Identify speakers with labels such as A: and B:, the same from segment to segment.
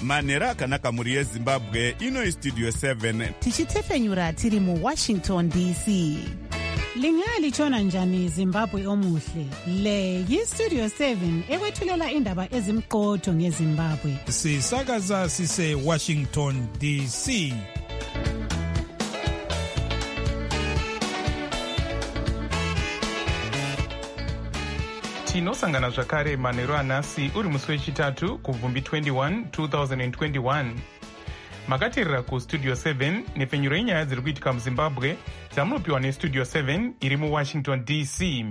A: manhero akanaka mhuri yezimbabwe. Ino istudio 7
B: tichitefenyura tiri muWashington DC.
C: Lingalitshona njani Zimbabwe omuhle? Le yistudio 7 ekwethulela indaba ezimqotho ngeZimbabwe.
D: Sisakaza sise Washington DC.
E: Tinosangana zvakare manhero anhasi uri musi wechitatu kubvumbi 21 2021. Makateerera kustudio 7 nepfenyuro yenyaya dziri kuitika muZimbabwe dzamunopiwa nestudio 7 iri muWashington DC.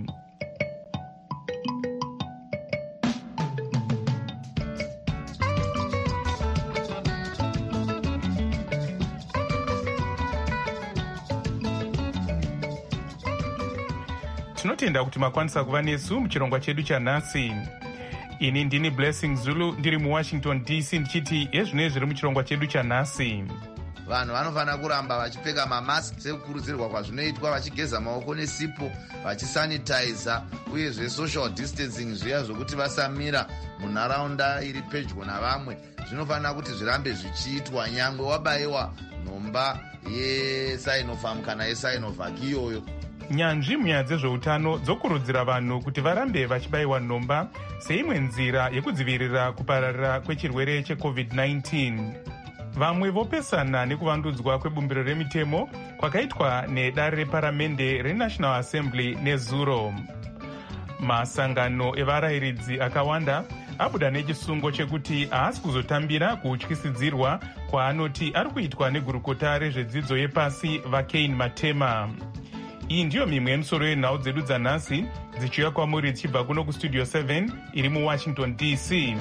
E: Tinotenda kuti makwanisa kuva nesu muchirongwa chedu chanhasi. Ini ndini Blessing Zulu ndiri muWashington DC ndichiti ezvinoi zviri muchirongwa chedu chanhasi.
F: Vanhu vanofanira kuramba vachipfeka mamask sekukurudzirwa kwazvinoitwa, vachigeza maoko nesipo, vachisanitiza, uyezve social distancing zviya zvokuti vasamira munharaunda iri pedyo navamwe. Zvinofanira kuti zvirambe zvichiitwa nyangwe wabayiwa nhomba yeSinofarm kana yeSinovac iyoyo.
E: Nyanzvi munyaya dzezveutano dzokurudzira vanhu kuti varambe vachibayiwa nhomba seimwe nzira yekudzivirira kupararira kwechirwere cheCovid-19. Vamwe vopesana nekuvandudzwa kwebumbiro remitemo kwakaitwa nedare reparamende reNational Assembly nezuro. Masangano evarayiridzi akawanda abuda nechisungo chekuti haasi kuzotambira kuutyisidzirwa kwaanoti ari kuitwa negurukota rezvedzidzo yepasi vaCain Matema. Iyi ndiyo mimwe yemisoro yenhau dzedu dzanhasi dzichiuya kwamuri dzichibva kuno kustudio 7 iri muWashington DC.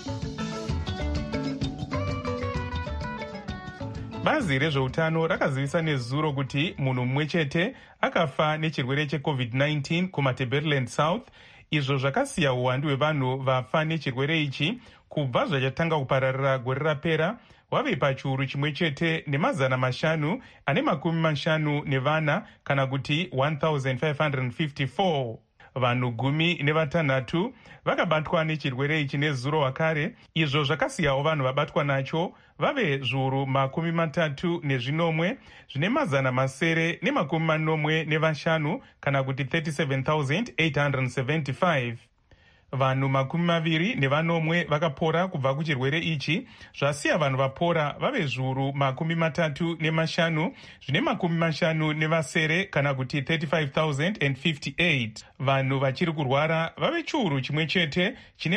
E: Bazi rezveutano rakazivisa nezuro kuti munhu mumwe chete akafa nechirwere cheCovid-19 kuMatabeleland South, izvo zvakasiya uwandu hwevanhu vafa nechirwere ichi kubva zvachatanga kupararira gore rapera wave pachiuru chimwe chete ne550 kana kuti 1554. Vanhu 16 vakabatwa nechirwere ichi nezuro wakare, izvo zvakasiyawo vanhu vabatwa nacho vave zviuru 33 zvine 745 kana kuti 37,875. Vanhu 24 vakapora kubva kuchirwere ichi, zvasiya vanhu vapora vave zviuru 35 zvine 57 kana kuti 35,058. Vanhu vachiri kurwara vave chiuru chimwe chete chine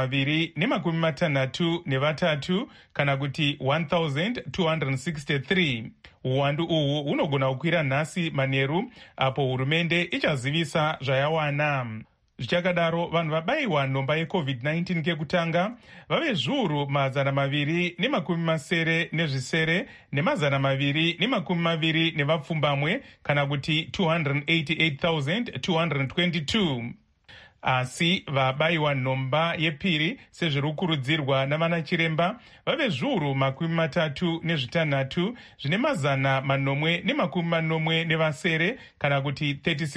E: 263 kana kuti 1,263. Uwandu uhu hunogona kukwira nhasi manheru apo hurumende ichazivisa zvayawana. Zvichakadaro vanhu vabayiwa nhomba yeCovid-19 ngekutanga vave zviuru 220 ne220 kana kuti 288,222. Asi vabayiwa nhomba yepiri sezviri kukurudzirwa navana chiremba vave zviuru 36 zvine 440 kana kuti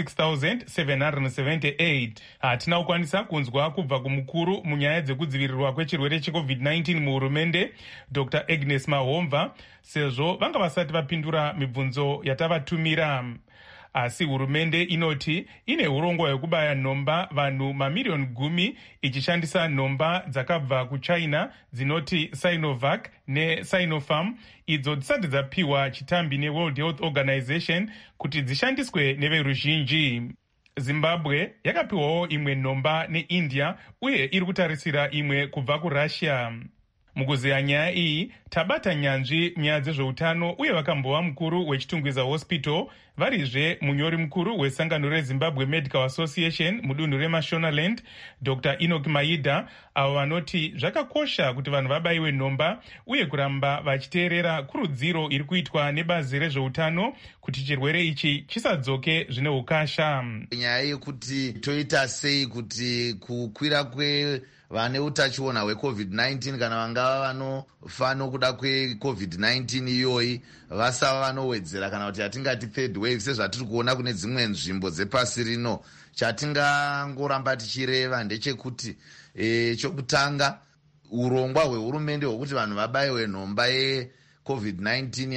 E: 36,778. Hatina kukwanisa kunzwa kubva kumukuru munyaya dzekudzivirirwa kwechirwere cheCovid-19 muhurumende, Dr. Agnes Mahomva, sezvo vanga vasati vapindura mibvunzo yatavatumira. Asi hurumende inoti ine urongwa hwekubaya nhomba vanhu mamiliyoni 10 ichishandisa nhomba dzakabva kuChina dzinoti Sinovac neSinofarm, idzo dzisati dzapiwa chitambi neWorld Health Organization kuti dzishandiswe neveruzhinji. Zimbabwe yakapiwawo imwe nhomba neIndia uye iri kutarisira imwe kubva kuRussia. Mukuziya nyaya iyi tabata nyanzvi nyaya dzezveutano uye vakambova mukuru wechitungwiza hospital varizve munyori mukuru wesangano reZimbabwe Medical Association mudunhu reMashonaland, Dr. Enoch Maida, avo vanoti zvakakosha kuti vanhu vabayiwe nhomba uye kuramba vachiteerera kurudziro iri kuitwa nebazi rezveutano kuti chirwere ichi chisadzoke zvine ukasha.
F: Nyaya yekuti toita sei kuti kukwira vane utachiona hweCovid-19 kana vangava vanofa nokuda kweCovid-19 iyoyi vasava vanowedzera kana kuti atingati third wave sezvatiri kuona kune dzimwe nzvimbo dzepasi rino. Chatingangoramba tichireva ndechekuti chokutanga urongwa hwehurumende hwokuti vanhu vabayiwe nhomba yeCovid-19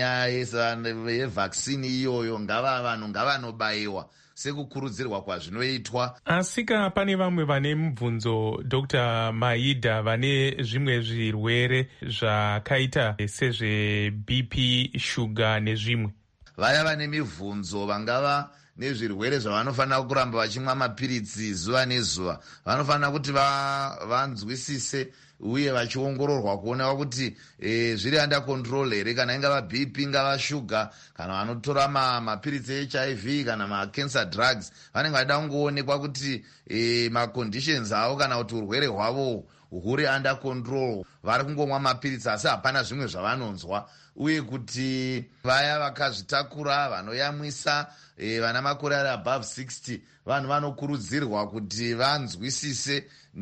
F: yevhaksini iyoyo, vanhu ngavanobayiwa sekukurudzirwa kwazvinoitwa.
E: Asika pane vamwe vane mibvunzo, Dr. Maida, vane zvimwe zvirwere zvakaita sezveBP, shuga nezvimwe.
F: Vaya vane mibvunzo vangava nezvirwere zvavanofanira kuramba vachimwa mapiritsi zuva nezuva, vanofanira kuti vanzwisise uye vachiongororwa kuonekwa kuti zviri under control here, kana ingava BP, ingava shuga, kana vanotora mapiritsi eHIV kana macancer drugs, vanenge vachida kungoonekwa kuti maconditions avo kana kuti urwere hwavo huri under control, vari kungomwa mapiritsi asi hapana zvimwe zvavanonzwa, uye kuti vaya vakazvitakura, vanoyamwisa, vana makore ari above 60, vanhu vanokurudzirwa kuti vanzwisise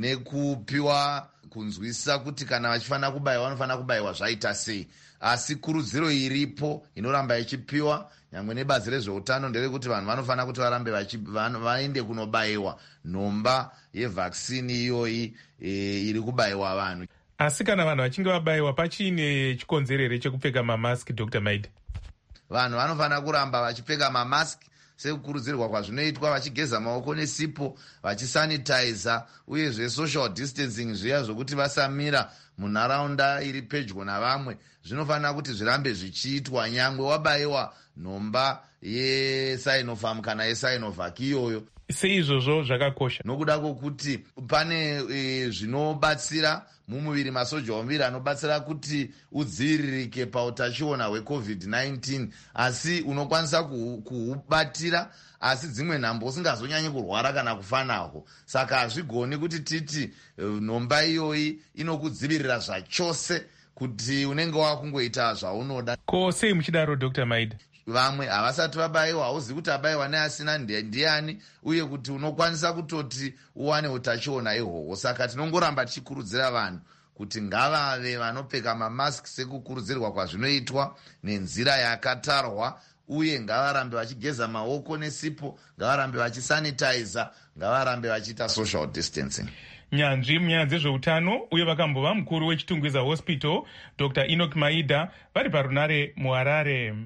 F: nekupiwa kunzwisisa kuti kana vachifanira kubayiwa vanofanira kubayiwa zvaita sei. Asi kurudziro iripo inoramba ichipiwa nyangwe nebazi rezveutano nderekuti vanhu vanofanira kuti varambe vaende kunobayiwa nhomba yevhaksini iyoyi iri kubayiwa vanhu.
E: Asi kana vanhu vachinge vabayiwa pachiine chikonzerere chekupfeka mamaski, Dr. Maida?
F: Vanhu vanofanira kuramba vachipfeka mamaski sekukurudzirwa kwazvinoitwa, vachigeza maoko nesipo, vachisanitiza, uyezve social distancing, zviya zvokuti vasamira munharaunda iri pedyo navamwe, zvinofanira kuti zvirambe zvichiitwa nyangwe wabayiwa nhomba yeSinofarm kana yeSinovac iyoyo.
E: Seizvozvo zvakakosha
F: nokuda kwokuti pane zvinobatsira mumuviri, masoja omuviri anobatsira kuti udziviririke pautachiona hweCovid-19, asi unokwanisa kuhubatira asi dzimwe nhambo usingazonyanyi kurwara kana kufa naho. Saka hazvigoni kuti titi nhomba iyoyi inokudzivirira zvachose kuti unenge wakungoita zvaunoda.
E: Ko sei muchidaro, Dr. Maida?
F: Vamwe havasati vabayiwa, hauzivi kuti abayiwa neasina ndiani, uye kuti unokwanisa kutoti uwane utachiona ihwohwo. Saka tinongoramba tichikurudzira vanhu kuti ngavave vanopfeka mamaski sekukurudzirwa kwazvinoitwa nenzira yakatarwa, uye ngavarambe vachigeza maoko nesipo, ngavarambe vachisanitiza, ngavarambe vachiita social distancing.
E: Nyanzvi munyaya dzezveutano uye vakambova mukuru wechitungwiza hospital Dr. Enoch Maida vari parunare muHarare.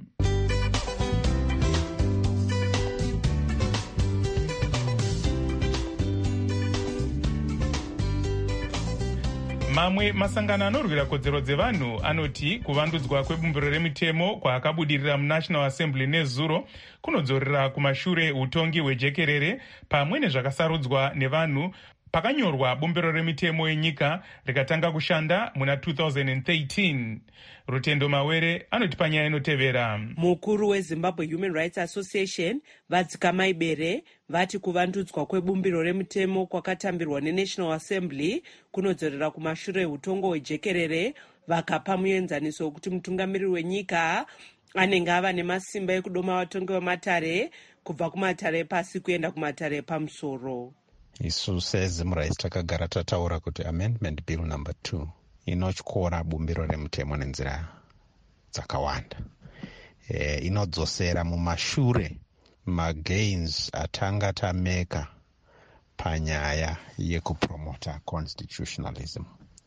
E: Mamwe masangano anorwira kodzero dzevanhu anoti kuvandudzwa kwebumbiro remitemo kwaakabudirira muNational Assembly nezuro kunodzorera kumashure utongi hwejekerere pamwe nezvakasarudzwa nevanhu pakanyorwa bumbiro remitemo yenyika rikatanga kushanda muna 2013. Rutendo Mawere anoti panyaya inotevera.
G: Mukuru weZimbabwe Human Rights Association Vadzika Maibere vati kuvandudzwa kwebumbiro remitemo kwakatambirwa neNational Assembly kunodzorera kumashure utongo hwejekerere, vakapa muenzaniso wekuti mutungamiriri wenyika anenge ava nemasimba ekudoma vatongi vematare kubva kumatare pasi kuenda kumatare pamusoro.
H: Isu seZimrais takagara tataura kuti amendment bill number 2 inotyora bumbiro remutemo nenzira dzakawanda. Inodzosera mumashure magains atanga tameka panyaya yekupromota constitutionalism.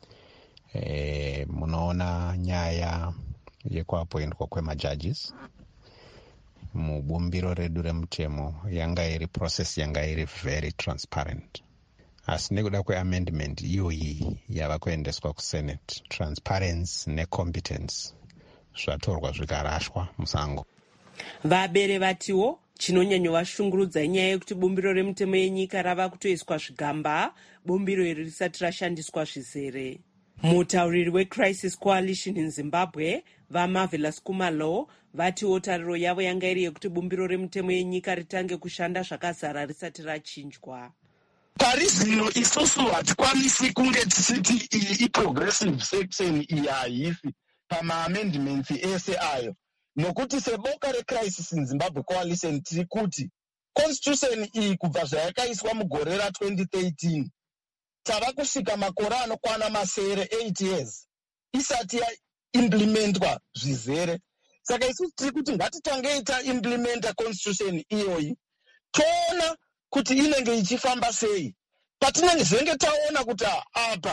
H: Munoona nyaya yekuapoindwa kwemajudges mubumbiro redu remutemo yanga iri process yanga iri very transparent. Asi nekuda kweamendment iyoyi yava kuendeswa kuSenate, transparency necompetence zvatorwa zvikarashwa musango.
G: Vabere vatiwo chinonyanyovashungurudza inyaya yekuti bumbiro remutemo yenyika rava kutoiswa zvigamba, bumbiro iri risati rashandiswa zvizere. Mutauriri weCrisis Coalition in Zimbabwe vaMarvelous Kumalo vatiwo tariro yavo yanga iri yekuti bumbiro remutemo yenyika ritange kushanda zvakazara risati rachinjwa.
I: Parizino isusu hatikwanisi kunge tichiti iyi iprogressive section iyi haifi pamaamendments ese ayo, nokuti seboka reCrisis in Zimbabwe Coalition tiri kuti constitution iyi kubva zvayakaiswa mugore ra2013 tava kusvika makore anokwana masere 8 years isati yaimplementwa zvizere. Saka isusu tiri kuti ngatitangei taimplementa constitution iyoyi toona kuti inenge ichifamba sei. Patinenge zvenge taona kuti apa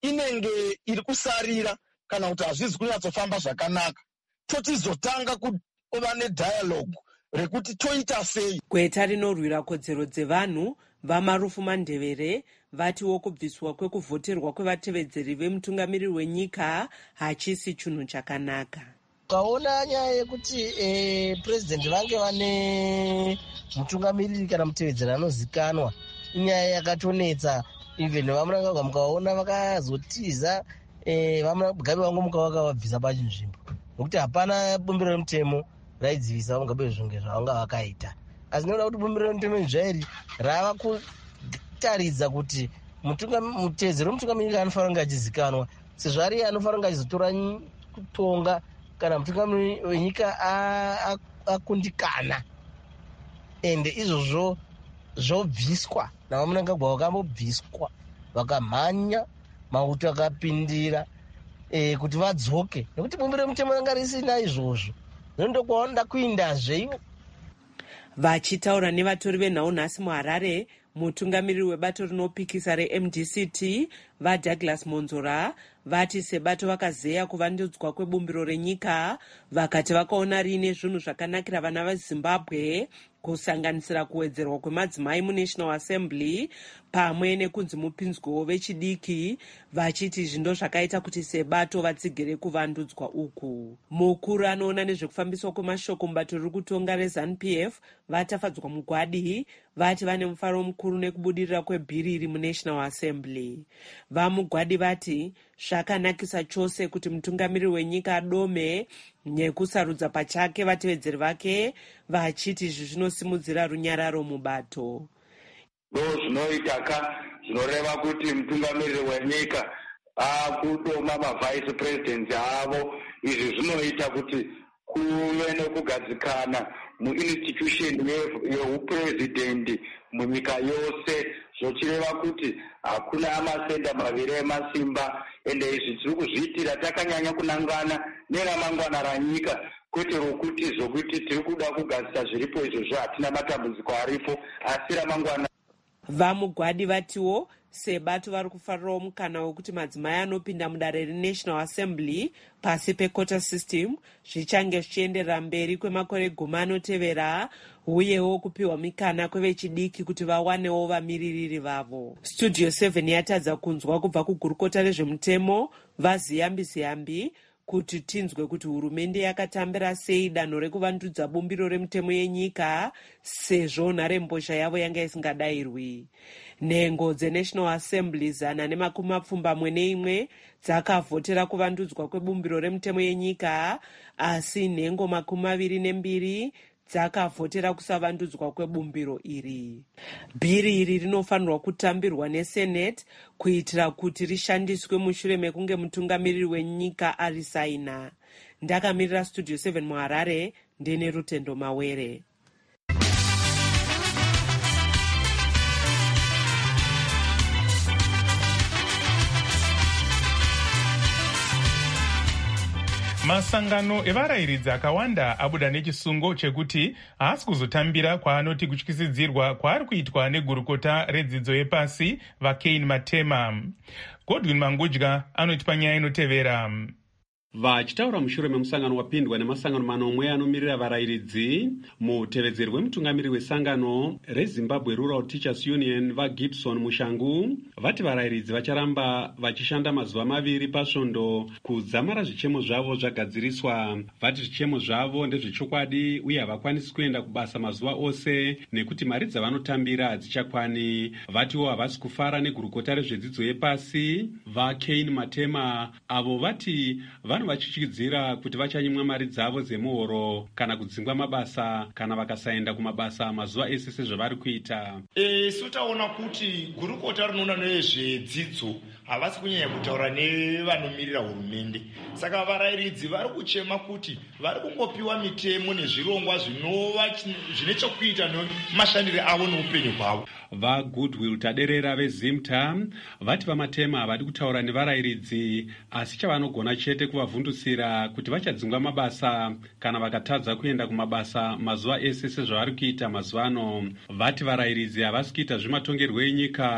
I: inenge iri kusarira kana kuti hazvizi kunyatsofamba zvakanaka, totizotanga kuva nedialogue rekuti toita sei.
G: Gweta rinorwira kodzero dzevanhu vaMarufu Mandevere vatiwo kubviswa kwekuvhoterwa kwevatevedzeri vemutungamiriri wenyika hachisi chinhu chakanaka.
J: Ukaona nyaya yekuti president vange vane mutungamiriri kana mutevedzeri anozikanwa, inyaya yakatonetsa. Even vaMunangagwa mukaona vakazotiza vaMugabe vangu mukavakavabvisa pachinzvimbo, nokuti hapana bumbiro remutemo raidzivisa vaMugabe zvunge zvavanga vakaita. Asi noda kuti bumbiro remutemo izvairi rava kutaridza kuti mutevedzeri wemutungamiriri anofanira kunge achizikanwa, sezvo ari anofanira kunge achizotora kutonga kana mutungamiriri wenyika akundikana. Ende izvozvo zvobviswa navaMunangagwa vakambobviswa, vakamhanya mauto akapindira kuti vadzoke, nekuti bumbiro remutemo ranga risina izvozvo. Nondokwaonoda kuindazve.
G: Vachitaura nevatori venhau nhasi muHarare, mutungamiriri webato rinopikisa reMDCT vaDouglas Monzora vati sebato vakazeya kuvandudzwa kwebumbiro renyika, vakati vakaona riine zvinhu zvakanakira vana veZimbabwe, kusanganisira kuwedzerwa kwemadzimai muNational Assembly pamwe nekunzi mupinzwewo vechidiki, vachiti zvindo zvakaita kuti sebato vatsigire kuvandudzwa uku. Mukuru anoona nezvekufambiswa kwemashoko mubato riri kutonga reZANU-PF vatafadzwa mugwadi vati vane mufaro mukuru nekubudirira kwebhiriri muNational Assembly. VaMugwadi vati zvakanakisa chose kuti mutungamiriri wenyika adome nekusarudza pachake vatevedzeri vake, vachiti izvi zvinosimudzira runyararo mubato.
K: Zvinoita zvinoreva kuti mutungamiriri wenyika akudoma mavhaisi purezidendi avo. Izvi zvinoita kuti kuve nekugadzikana muinstitution yeupurezidendi munyika yose, zvochireva kuti hakuna amasenda maviri emasimba. Ende izvi tiri kuzviitira takanyanya kunangana neramangwana ranyika, kwete rokuti zvokuti tiri kuda kugadzisa zviripo izvozvo hatina matambudziko aripo, asi ramangwana.
G: VaMugwadi vatiwo sebato vari kufarirawo mukana wekuti madzimai anopinda mudare reNational Assembly pasi pekota system zvichange zvichienderera mberi kwemakore 10 anotevera, uyewo kupiwa mikana kwevechidiki kuti vawanewo vamiririri vavo. Studio 7 yatadza kunzwa kubva kugurukota rezvemutemo vaZiyambi kuti tinzwe kuti hurumende yakatambira sei danho rekuvandudza bumbiro remutemo yenyika, sezvo nharembozha yavo yanga isingadayirwi. Nhengo dzeNational Assembly 121 dzakavhotera kuvandudzwa kwebumbiro remutemo yenyika, asi nhengo 22 dzakavhotera kusavandudzwa kwebumbiro iri. Bhiri iri rinofanirwa kutambirwa neSenate kuitira kuti rishandiswe mushure mekunge mutungamiriri wenyika arisaina. Ndakamirira Studio 7 muHarare, ndine Rutendo Mawere.
E: Masangano evarayiridzi akawanda abuda nechisungo chekuti haasi kuzotambira kwaanoti kutyisidzirwa kwaari kuitwa negurukota redzidzo yepasi vaCain Matema. Godwin Mangudya anotipa nyaya inotevera.
L: Vachitaura mushure memusangano wapindwa nemasangano manomwe anomirira varayiridzi, mutevedzeri wemutungamiriri wesangano reZimbabwe Rural Teachers Union vaGibson Mushangu vati varayiridzi vacharamba vachishanda mazuva 2 pasvondo kudzamara zvichemo zvavo zvagadziriswa. Vati zvichemo zvavo ndezvechokwadi uye havakwanisi kuenda kubasa mazuva ose nekuti mari dzavanotambira hadzichakwani. Vatiwo havasi kufara negurukota rezvedzidzo yepasi vaCain Matema, avo vati vanhu vachityisidzira kuti vachanyimwa mari dzavo dzemuhoro kana kudzingwa mabasa kana vakasaenda kumabasa mazuva ese sezvavari kuita.
M: Sotaona kuti gurukota rinoona nezvedzidzo havasi kunyanya kutaura nevanomirira hurumende. Saka varayiridzi vari kuchema kuti vari kungopiwa mitemo nezvirongwa zvine chokuita nemashandiro avo neupenyu hwavo.
L: VaGoodwill Taderera veZimta vati vaMatema havadi kutaura nevarayiridzi, asi chavanogona chete kuvavhundutsira kuti vachadzingwa mabasa kana vakatadza kuenda kumabasa mazuva ese sezvavari kuita mazuva ano. Vati varayiridzi havasi kuita zvematongerwo enyika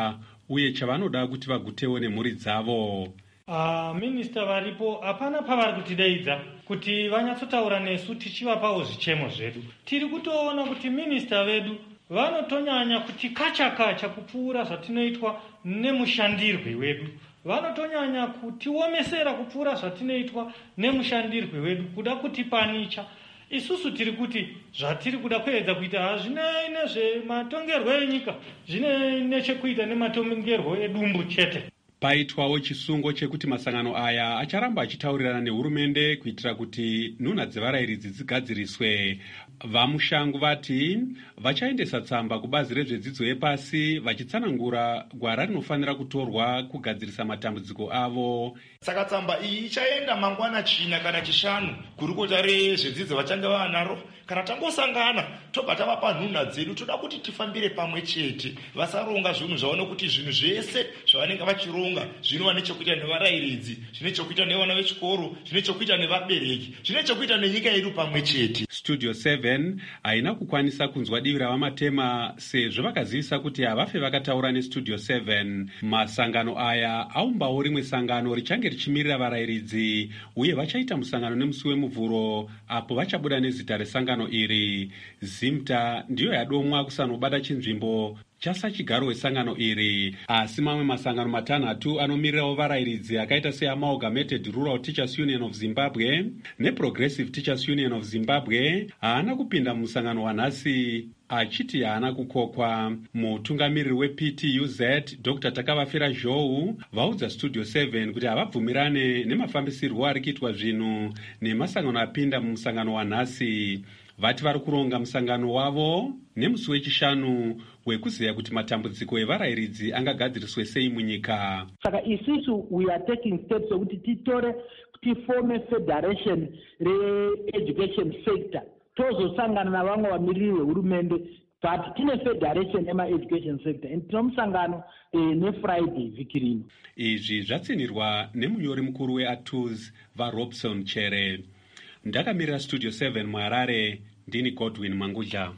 L: uye chavanoda kuti vagutewo nemhuri dzavo.
N: Minista varipo hapana pavari kutideidza kuti vanyatsotaura nesu tichivapawo zvichemo zvedu. Tiri kutoona kuti minista vedu vanotonyanya kuti kacha kupfuura zvatinoitwa nemushandirwe wedu. Vanotonyanya kutiomesera kupfuura zvatinoitwa nemushandirwe wedu, kuda kutipanicha. Isusu tiri kuti zvatiri kuda kuedza kuita hazvinei nezvematongerwo enyika, zvinei nechekuita nematongerwo edumbu chete.
L: Paitwawo chisungo chekuti masangano aya acharamba achitaurirana nehurumende kuitira kuti nhunha dzevarairidzi dzigadziriswe. Vamushangu vati vachaendesa tsamba kubazi rezvedzidzo yepasi vachitsanangura gwara rinofanira kutorwa kugadzirisa matambudziko avo.
M: Saka tsamba iyi ichaenda mangwana china kana chishanu kurukota rezvedzidzo vachange vanaro. Kana tangosangana tobva tavapa nhunha dzedu, toda kuti tifambire pamwe chete, vasaronga zvinhu zvaona kuti zvinhu zvese zvavanenge vachironga zvinova nechekuita nevarairidzi, zvine chekuita nevana vechikoro, zvine chekuita nevabereki, zvine chekuita nenyika yedu pamwe chete.
L: Studio 7 haina kukwanisa kunzwa divi ravamatema sezvo vakazivisa kuti havafe vakataura neStudio 7. Masangano aya aumbawo rimwe sangano richange richimirira varairidzi, uye vachaita musangano nemusi wemuvhuro apo vachabuda nezita resangano iri. Zimta ndiyo yadomwa kusanobata chinzvimbo chasachigaro wesangano iri, asi mamwe masangano matanhatu anomirirawo varairidzi akaita seAmalgamated Rural Teachers Union of Zimbabwe neProgressive Teachers Union of Zimbabwe haana kupinda musangano wanhasi, achiti haana kukokwa. Mutungamiriri wePTUZ Dr. Takavafira Zhou vaudza Studio 7 kuti havabvumirane nemafambisirwo ari kuitwa zvinhu nemasangano apinda mumusangano wanhasi. Vati vari kuronga musangano wavo nemusi wechishanu wekuziva kuti matambudziko evarairidzi angagadziriswe sei munyika.
O: Saka isusu we are taking steps sokuti titore tifome federation re-education sector, tozosangana navamwe vamiriri vehurumende but tine federation ema-education sector and tino musangano neFriday vhiki rino.
L: Izvi zvatsinirwa nemunyori mukuru weATUS vaRobson Chere. Ndakamirira Studio 7 muHarare, ndini Godwin Manguja.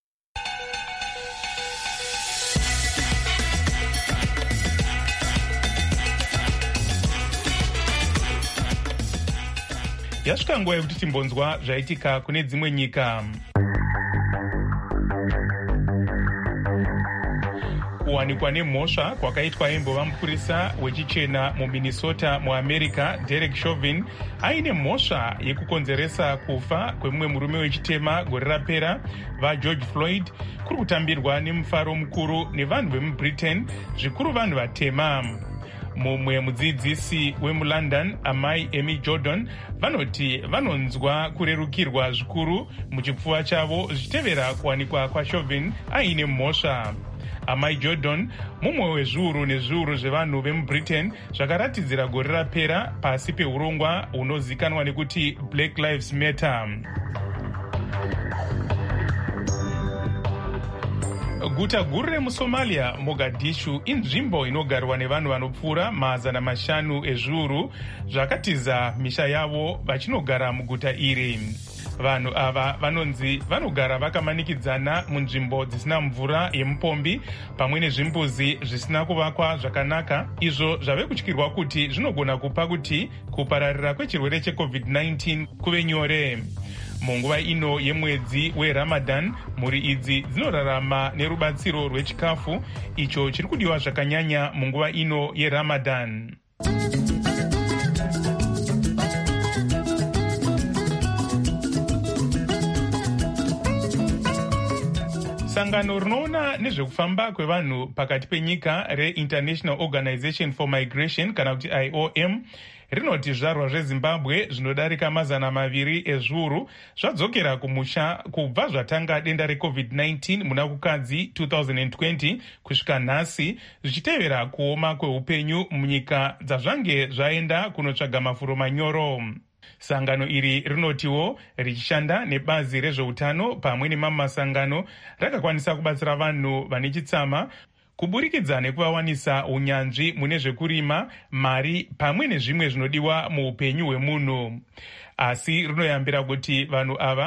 E: Yasvika nguva yekuti timbonzwa zvaitika kune dzimwe nyika. Kuwanikwa nemhosva kwakaitwa imbova mupurisa wechichena muMinnesota muAmerica Derek Chauvin aine mhosva yekukonzeresa kufa kwemumwe murume wechitema gore rapera vaGeorge Floyd kuri kutambirwa nemufaro mukuru nevanhu vemuBritain, zvikuru vanhu vatema. Mumwe mudzidzisi wemuLondon amai Amy Jordan vanoti vanonzwa kurerukirwa zvikuru muchipfuva chavo zvichitevera kuwanikwa kwaChauvin aine mhosva. Amai Jordan mumwe wezviuru nezviuru zvevanhu vemuBritain zvakaratidzira gore rapera pasi peurongwa hunozikanwa nekuti Black Lives Matter. Guta guru remuSomalia Mogadishu inzvimbo inogarwa nevanhu vanopfuura 500 ezviuru zvakatiza misha yavo vachinogara muguta iri. Vanhu ava vanonzi vanogara vakamanikidzana munzvimbo dzisina mvura yemupombi pamwe nezvimbuzi zvisina kuvakwa zvakanaka, izvo zvave kutyirwa kuti zvinogona kupa kuti kupararira kwechirwere cheCovid-19 kuve nyore. Munguva ino yemwedzi weRamadan, mhuri idzi dzinorarama nerubatsiro rwechikafu icho chiri kudiwa zvakanyanya munguva ino yeRamadan. Sangano rinoona nezvekufamba kwevanhu pakati penyika reInternational Organization for Migration kana kuti IOM rinoti zvizvarwa zveZimbabwe zvinodarika 200 ezviuru zvadzokera kumusha kubva zvatanga denda reCovid-19 muna kukadzi 2020 kusvika nhasi, zvichitevera kuoma kweupenyu munyika dzazvange zvaenda kunotsvaga mafuro manyoro. Sangano iri rinotiwo richishanda nebazi rezveutano pamwe nemamwe masangano rakakwanisa kubatsira vanhu vane chitsama kuburikidza nekuvawanisa unyanzvi mune zvekurima, mari pamwe nezvimwe zvinodiwa muupenyu hwemunhu. Asi rinoyambira kuti vanhu ava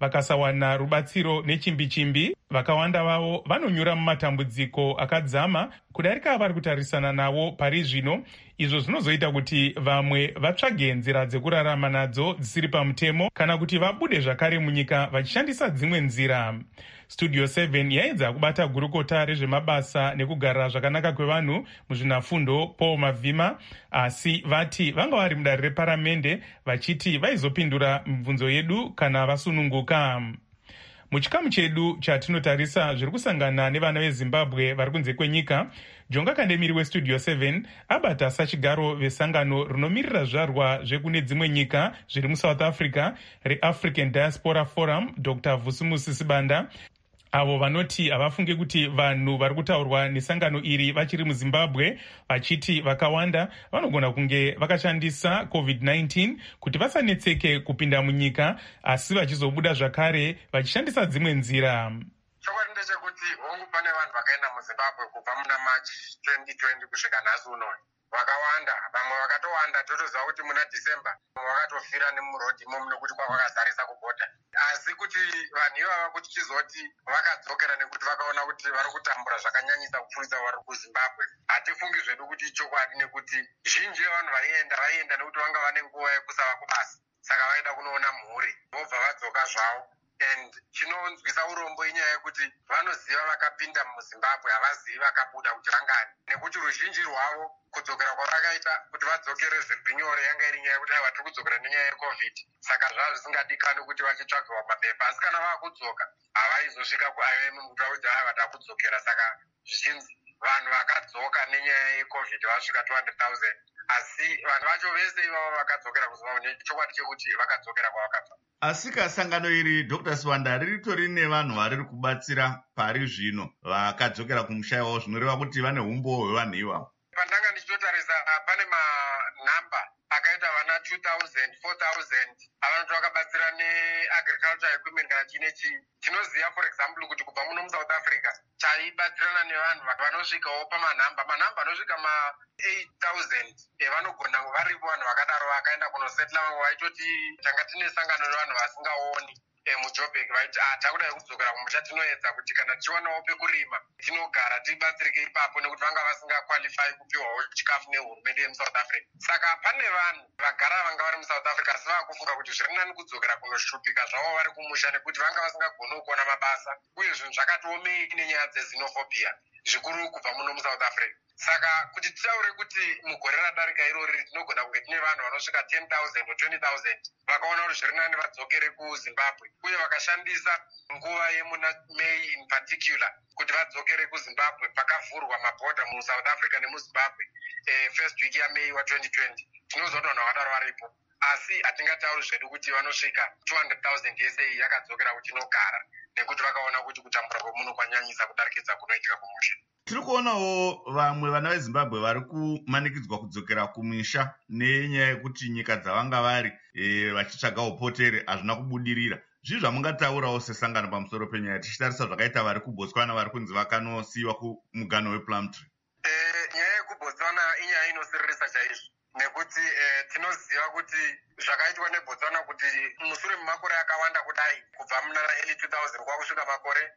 E: vakasawana rubatsiro nechimbi-chimbi, vakawanda vavo vanonyura mumatambudziko akadzama kudarika vari kutarisana nawo pari zvino. Izvo zvinozoita kuti vamwe vatsvage nzira dzekurarama nadzo dzisiri pamutemo kana kuti vabude zvakare munyika vachishandisa dzimwe nzira. Studio 7 yaedza kubata gurukota rezvemabasa nekugarira zvakanaka kwevanhu muzvinafundo Paul Mavhima, asi vati vanga vari mudare reparamende vachiti vaizopindura mibvunzo yedu kana vasununguka. Muchikamu chedu chatinotarisa zviri kusangana nevana veZimbabwe vari kunze kwenyika, Jonga Kandemiri weStudio 7 abata sachigaro vesangano rinomirira zvarwa zvekune dzimwe nyika zviri muSouth Africa reAfrican Diaspora Forum, Dr. Vusumusi Sibanda, avo vanoti havafunge kuti vanhu vari kutaurwa nesangano iri vachiri muZimbabwe, vachiti vakawanda vanogona kunge vakashandisa COVID-19 kuti vasanetseke kupinda munyika, asi vachizobuda zvakare vachishandisa dzimwe nzira.
P: Chokwadi ndechekuti hongu pane vanhu vakaenda muZimbabwe kubva muna March 2020 kusvika nhasi unoyu, vakawanda. Vamwe vakatowanda totoziva kuti muna December vakatofira nemurodhi imomo nekuti kwakazarisa kubhodha. Asi kuti vanhu ivava kuti chizoti vakadzokera nekuti vakaona kuti vari kutambura zvakanyanyisa kupfuuridza vari kuZimbabwe, hatifungi zvedu kuti ichokwadi, nekuti zhinji yevanhu vaienda nekuti vanga vane nguva yekusava kubasa, saka vaida kunoona mhuri vobva vadzoka zvavo. And chinonzwisa urombo inyaya yekuti vanoziva vakapinda muZimbabwe, havazivi vakabuda kuti vangani, nekuti ruzhinji rwavo kudzokera kwavakaita kuti vadzokere zviri nyore yanga iri nyaya yekuti vatiri kudzokera nenyaya yeCovid, saka zvava zvisingadikani kuti vachitsvagiwa mapepa. Asi kana vaakudzoka havaizosvika kuIOM kuti vakuti vada kudzokera, saka zvichinzi vanhu vakadzoka nenyaya yeCovid vasvika 200,000, asi vanhu vacho vese ivavo vakadzokera kuZimbabwe nechokwadi chekuti vakadzokera kwavakabva.
A: Asi kasangano iri Dr. Sibanda riritori nevanhu variri kubatsira pari zvino vakadzokera kumusha wavo, zvinoreva kuti vane umbo hwevanhu ivavo.
P: Pandanga ndichitotarisa pane manhamba akaita vana 2,000, 4,000 avanoti vakabatsira neagriculture equipment kana chinechi. Tinoziva for example kuti kubva muno muSouth Africa chaibatsirana nevanhu vanosvikawo pamanhamba anosvika ma8,000 vanogona varipo vanhu vakadaro vakaenda kunosetla. Vamwe vaitoti tanga tine sangano nevanhu vasingaoni muJoburg, vaiti takudai kudzokera kumusha tinoedza kuti kana tichiwanawo pekurima tinogara tibatsirike ipapo, nekuti vanga vasingakwalifai kupiwawo chikafu nehurumende yemuSouth Africa. Saka pane vanhu vagara vanga vari muSouth Africa asi vakufunga kuti zviri nani kudzokera kunoshupika zvavo vari kumusha, nekuti vanga vasingagoni kuona mabasa, uye zvinhu zvakatiomei nenyaya dzezinophobia zvikuru kubva muno muSouth Africa. Saka kuti titaure kuti mugore radarika irori tinogona kunge tine vanhu vanosvika 10,000 or 20,000 vakaona kuti zviri nani vadzokere kuZimbabwe, uye vakashandisa nguva yemuna May in particular kuti vadzokere kuZimbabwe. Pakavhurwa mabhodha muSouth Africa nemuZimbabwe first week yaMay wa2020. Tinoziva kuti vanhu vakadaro varipo, asi hatingatauri zvedu kuti vanosvika 200,000 yese iyi yakadzokera kuti inogara, nekuti vakaona kuti kutambura kwemunhu kwanyanyisa kudarikidza kunoitika kumusha.
A: Tiri kuonawo vamwe vana veZimbabwe vari kumanikidzwa kudzokera kumisha nenyaya yekuti nyika dzavanga vari vachitsvaga upotere hazvina kubudirira. Zvii zvamungataurawo sesangano pamusoro penyaya tichitarisa zvakaita vari kuBotswana vari kunzi vakanosiyiwa kumuganho wePlumtree?
P: Nyaya yekuBotswana inyaya inosiririsa chaizvo, nekuti tinoziva kuti zvakaitwa neBotswana kuti mushure memakore akawanda kudai kubva muna early 2000 kwakusvika makore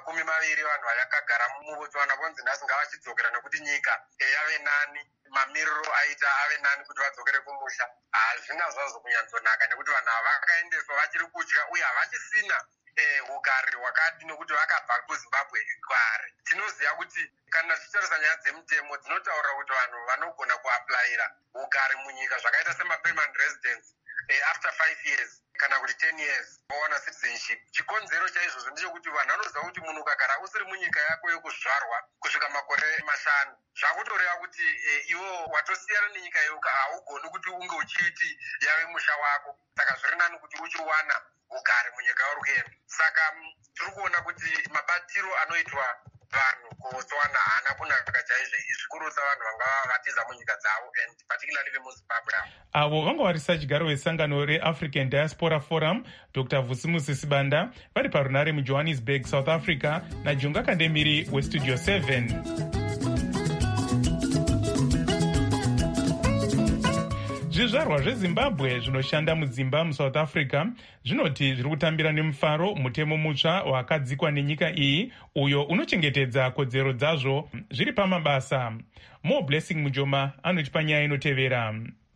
P: 20 vanhu vakagara muBotswana vonzi nhasi ngavachidzokera nekuti nyika yave nani, mamiriro aita ave nani kuti vadzokere kumusha. Hazvina zvazvo kunyanzonaka, nekuti vanhu ava vakaendeswa vachiri kudya uye havachisina ugari hwakati, nekuti vakabva kuZimbabwe kare. Tinoziva kuti kana tichitarisa nyaya dzemutemo dzinotaura kuti vanhu vanogona kuaplayira ugari munyika zvakaita semapermanent residence after 5 years kana kuti 10 years vowana citizenship. Chikonzero chaizvozvo ndechekuti vanhu vanoziva kuti munhu ukagara usiri munyika yako yekuzvarwa kusvika makore 5 zvakutoreva kuti iwo watosiyana nenyika yeuka haugoni kuti unge uchiti yave musha wako, saka zviri nani kuti uchiwana ugari munyika yauri kuenda. Saka tiri kuona kuti mabatiro anoitwa vanhu kuBotswana haana kunaka chaizvo, zvikurutsa vanhu vanga vatiza munyika dzavo and particularly vemuZimbabwe.
E: Avo vanga vari sachigaro vesangano reAfrican Diaspora Forum, Dr. Vusumusi Sibanda vari parunare muJohannesburg, South Africa, naJonga Kandemiri weStudio 7. zvizvarwa zvezimbabwe zvinoshanda mudzimba muSouth Africa zvinoti zviri kutambira nemufaro mutemo mutsva wakadzikwa nenyika iyi uyo unochengetedza kodzero dzazvo zviri pamabasa. More Blessing Mujoma anotipa nyaya inotevera.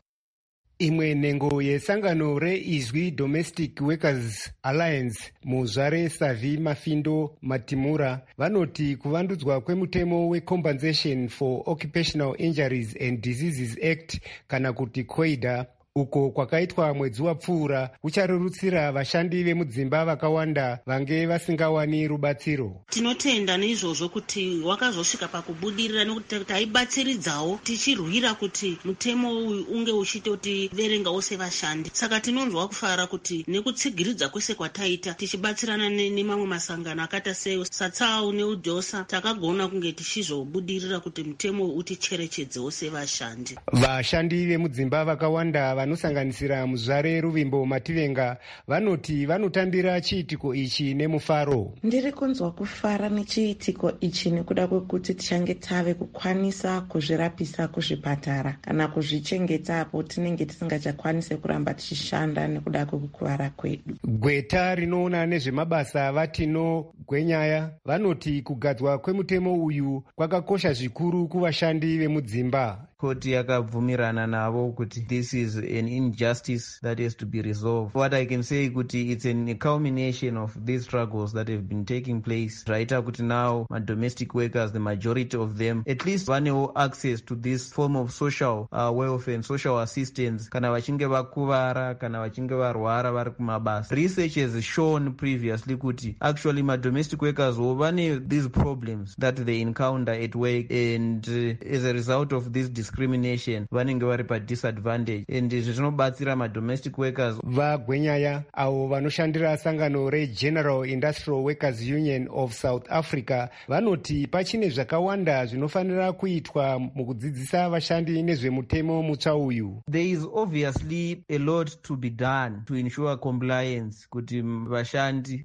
Q: Imwe nhengo yesangano reIzwi Domestic Workers Alliance muzvare Savi Mafindo Matimura vanoti kuvandudzwa kwemutemo weCompensation for Occupational Injuries and Diseases Act kana kuti COIDA uko kwakaitwa mwedzi wapfuura kucharerutsira vashandi vemudzimba vakawanda vange vasingawani rubatsiro.
R: Tinotenda neizvozvo kuti wakazosvika pakubudirira nekuti taibatsiridzawo tichirwira kuti mutemo uyu unge uchitotiverengawo sevashandi. Saka tinonzwa kufara kuti nekutsigiridza kwese kwataita tichibatsirana nemamwe masangano akaita seSatsau neUDOSA takagona kunge tichizobudirira kuti mutemo uticherechedzewo sevashandi.
Q: Vashandi vemudzimba vakawanda vanosanganisira muzvare Ruvimbo Mativenga vanoti vanotambira chiitiko ichi nemufaro.
S: Ndiri kunzwa kufara nechiitiko ichi nekuda kwekuti tichange tave kukwanisa kuzvirapisa kuzvipatara kana kuzvichengeta apo tinenge tisingachakwanise kuramba tichishanda nekuda kwekukuvara kwedu.
Q: Gweta rinoona nezvemabasa vatino Gwenyaya vanoti kugadzwa kwemutemo uyu kwakakosha zvikuru kuvashandi vemudzimba.
T: Koti yakabvumirana navo kuti this is an injustice that has to be resolved. What I can say kuti it's a culmination of these struggles that have been taking place. Zvaita kuti now domestic workers, the majority of them, at least vanewo access to this form of social welfare and social assistance kana vachinge vakuvara kana vachinge varwara vari kumabasa. Research has shown previously kuti actually domestic workers vane these problems that they encounter at work, and as a result of this discrimination vanenge vari padisadvantage, and izvi zvinobatsira domestic workers.
Q: VaGwenyaya avo vanoshandira sangano reGeneral Industrial Workers Union of South Africa vanoti pachine zvakawanda zvinofanira kuitwa mukudzidzisa vashandi nezvemutemo mutsva uyu.
T: There is obviously a lot to be done to ensure compliance, kuti vashandi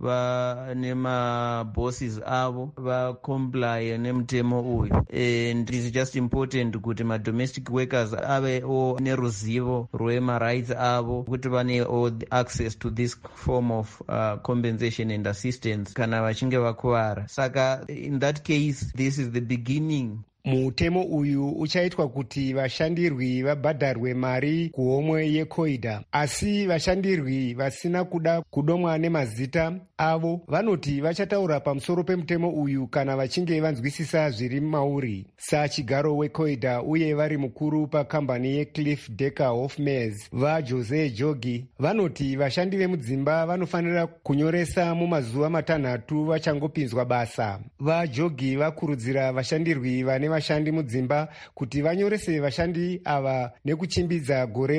T: vanemabosses avo vacomply nemutemo uyu, and it is just important kuti domestic workers avewo neruzivo rwemarights avo, kuti vanewo access to this form of compensation and assistance kana vachinge vakuvara. Saka in that case this is the beginning.
Q: Mutemo uyu uchaitwa kuti vashandirwi vabhadharwe mari kuhomwe yeCOIDA, asi vashandirwi vasina kuda kudomwa nemazita avo vanoti vachataura pamusoro pemutemo uyu kana vachinge vanzwisisa zviri mauri. Sachigaro weCOIDA uye vari mukuru pakambani yeCliff Decker Hofmeyrs vaJose Jogi vanoti vashandi vemudzimba vanofanira kunyoresa mumazuva matanhatu vachangopinzwa basa. VaJogi vakurudzira vashandirwi vane vashandi mudzimba kuti vanyorese vashandi ava nekuchimbidza gore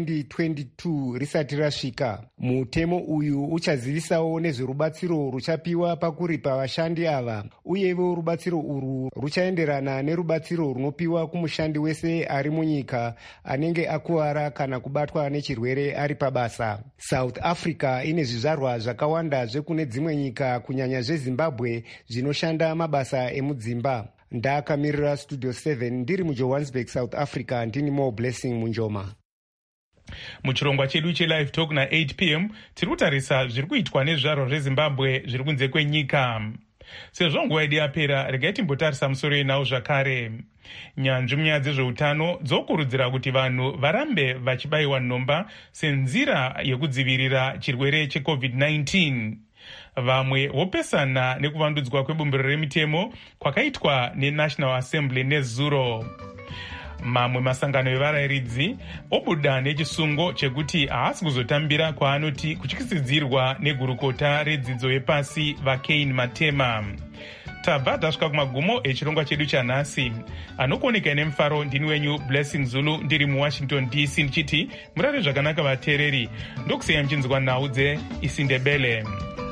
Q: ra2022 risati rasvika. Mutemo uyu uchazivisawo nezverubatsiro ruchapiwa pakuripa vashandi ava, uyewo rubatsiro urwu ruchaenderana nerubatsiro runopiwa kumushandi wese ari munyika anenge akuwara kana kubatwa nechirwere ari pabasa. South Africa ine zvizvarwa zvakawanda zvekune dzimwe nyika kunyanya zveZimbabwe zvinoshanda mabasa emudzimba. Ndakamirira Studio 7 ndiri muJohannesburg, South Africa. Ndini More Blessing Munjoma.
E: Muchirongwa chedu cheLive Talk na8 p.m. tiri kutarisa zviri kuitwa nezvizvarwa zveZimbabwe zviri kunze kwenyika. Sezvo nguva yedu yapera, regai timbotarisa musoro yenawo zvakare. Nyanzvi munyaya dzezveutano dzokurudzira kuti vanhu varambe vachibayiwa nhomba senzira yekudzivirira chirwere cheCovid-19. Vamwe vopesana nekuvandudzwa kwebumbiro remitemo kwakaitwa neNational Assembly nezuro. Mamwe masangano evarayiridzi obuda nechisungo chekuti haasi kuzotambira kwaanoti kutyisidzirwa negurukota redzidzo yepasi vaCain Matema. Tabva tasvika kumagumo echirongwa chedu chanhasi. Anokuoneka nemufaro ndini wenyu Blessing Zulu ndiri muWashington DC ndichiti murare zvakanaka vateereri, ndokuseya muchinzwa nhau dzeIsindebele.